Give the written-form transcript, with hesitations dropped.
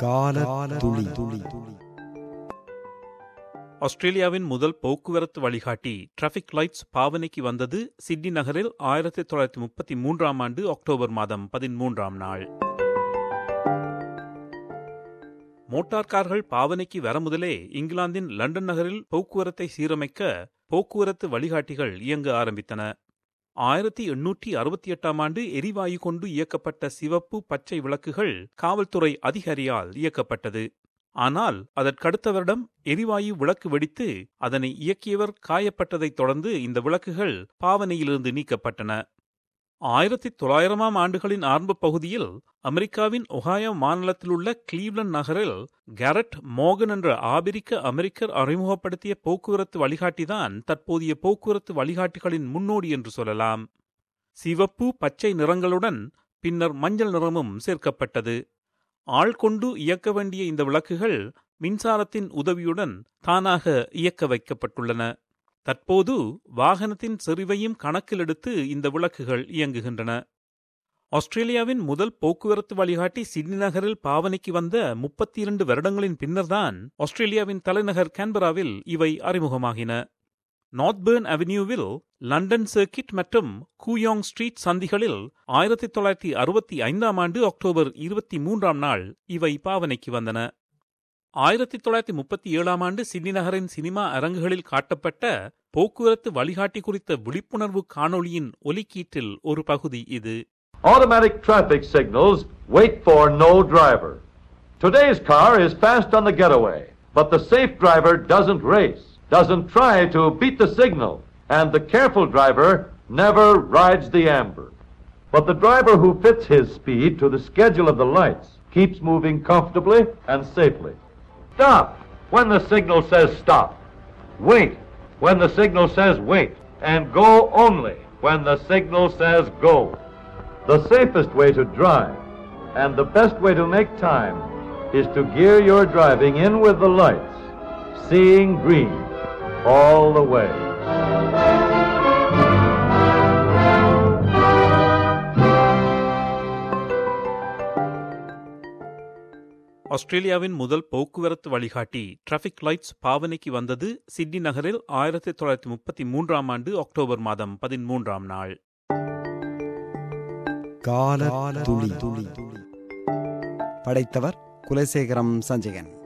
கால துளி. ஆஸ்திரேலியாவின் முதல் போக்குவரத்து வழிகாட்டி டிராஃபிக் லைட்ஸ் பாவனைக்கு வந்தது சிட்னி நகரில் 1933ஆம் ஆண்டு அக்டோபர் மாதம் 13ஆம் நாள். மோட்டார் கார்கள் பாவனைக்கு வர முதலே இங்கிலாந்தின் லண்டன் நகரில் போக்குவரத்தை சீரமைக்க போக்குவரத்து வழிகாட்டிகள் இயங்க ஆரம்பித்தன. 1868ஆம் ஆண்டு எரிவாயு கொண்டு இயக்கப்பட்ட சிவப்பு பச்சை விளக்குகள் காவல்துறை அதிகாரியால் இயக்கப்பட்டது. ஆனால் அதற்கடுத்த வருடம் எரிவாயு விளக்கு வெடித்து அதனை இயக்கியவர் காயப்பட்டதைத் தொடர்ந்து இந்த விளக்குகள் பாவனையிலிருந்து நீக்கப்பட்டன. 1900ஆம் ஆண்டுகளின் ஆரம்ப பகுதியில் அமெரிக்காவின் ஒஹாயோ மாநிலத்திலுள்ள கிளீவ்லண்ட் நகரில் கேரட் மோகன் என்ற ஆபிரிக்க அமெரிக்கர் அறிமுகப்படுத்திய போக்குவரத்து வழிகாட்டிதான் தற்போதைய போக்குவரத்து வழிகாட்டிகளின் முன்னோடி என்று சொல்லலாம். சிவப்பு பச்சை நிறங்களுடன் பின்னர் மஞ்சள் நிறமும் சேர்க்கப்பட்டது. ஆள் கொண்டு இயக்க வேண்டிய இந்த விளக்குகள் மின்சாரத்தின் உதவியுடன் தானாக இயக்க வைக்கப்பட்டுள்ளன. தற்போது வாகனத்தின் செறிவையும் கணக்கில் எடுத்து இந்த விளக்குகள் இயங்குகின்றன. ஆஸ்திரேலியாவின் முதல் போக்குவரத்து வழிகாட்டி சிட்னி நகரில் பாவனைக்கு வந்த 32 வருடங்களின் பின்னர்தான் ஆஸ்திரேலியாவின் தலைநகர் கேன்பராவில் இவை அறிமுகமாகின. நார்த்பர்ன் அவென்யூவில் லண்டன் சர்க்கிட் மற்றும் கூயாங் ஸ்ட்ரீட் சந்திகளில் 1965ஆம் ஆண்டு அக்டோபர் 23ஆம் நாள் இவை பாவனைக்கு வந்தன. 1937ஆம் ஆண்டு சிட்னி நகரின் சினிமா அரங்குகளில் காட்டப்பட்ட போக்குவரத்து வழிகாட்டி குறித்த விழிப்புணர்வு காணொளியின் ஒலிக்கீற்றில் ஒரு பகுதி இது. Automatic traffic signals wait for no driver. Today's car is fast on the getaway, but the safe driver doesn't race, doesn't try to beat the signal, and the careful driver never rides the amber. But the driver who fits his speed to the schedule of the lights keeps moving comfortably and safely. Stop when the signal says stop. Wait when the signal says wait. And go only when the signal says go. The safest way to drive and the best way to make time is to gear your driving in with the lights, seeing green all the way. ஆஸ்திரேலியாவின் முதல் போக்குவரத்து வழிகாட்டி traffic lights பாவனைக்கு வந்தது Sydney நகரில் 1933ஆம் ஆண்டு October மாதம் 13ஆம் நாள். கால துளி. படைத்தவர் குலசேகரம் சஞ்சயன்.